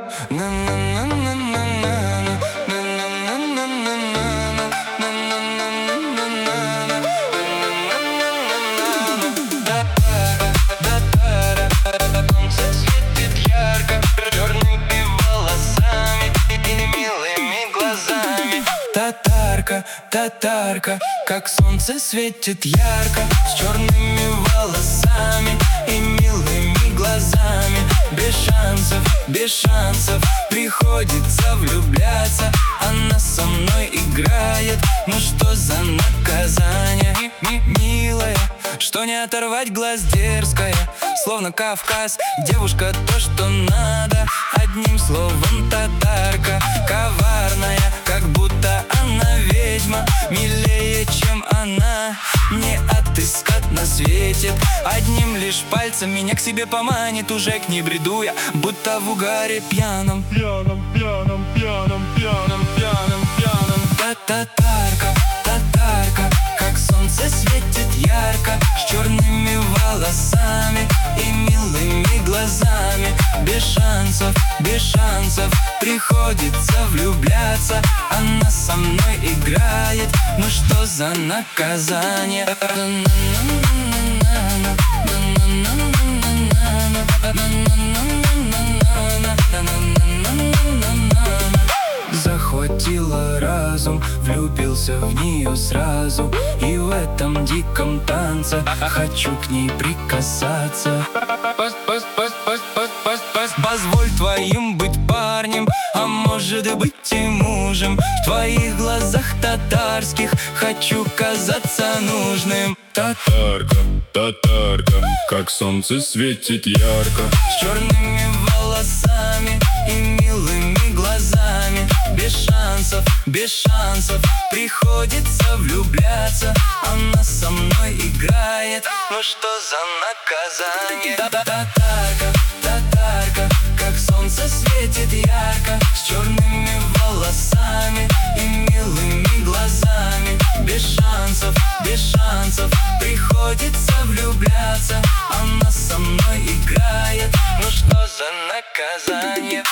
Татарка, татарка, как солнце светит ярко, с черными волосами и милыми глазами. Без шансов приходится влюбляться. Она со мной играет, ну что за наказание? Милая, что не оторвать глаз, дерзкая, словно Кавказ. Девушка то, что надо, одним словом татарка. Коварная, как будто она ведьма, милее, чем она не отыскать на свете. Одним лишь пальцем меня к себе поманит, уже к ней бреду я, будто в угаре пьяном. Татарка, татарка, как солнце светит ярко, с черными волосами и милыми глазами. Без шансов приходится влюбляться. Она со мной играет, ну что за наказание? Захватила разум, влюбился в нее сразу, и в этом диком танце хочу к ней прикасаться. Позволь твоим быть парнем, а может быть и мужем. В твоих глазах татарских хочу казаться нужным. Татарка, татарка, как солнце светит ярко, с черными волосами и милыми глазами. Без шансов приходится влюбляться. Она со мной играет, ну что за наказание? Татарка, татарка, как солнце светит ярко, с черными волосами и милыми глазами. Без шансов приходится влюбляться. Она со мной играет, ну что за наказание?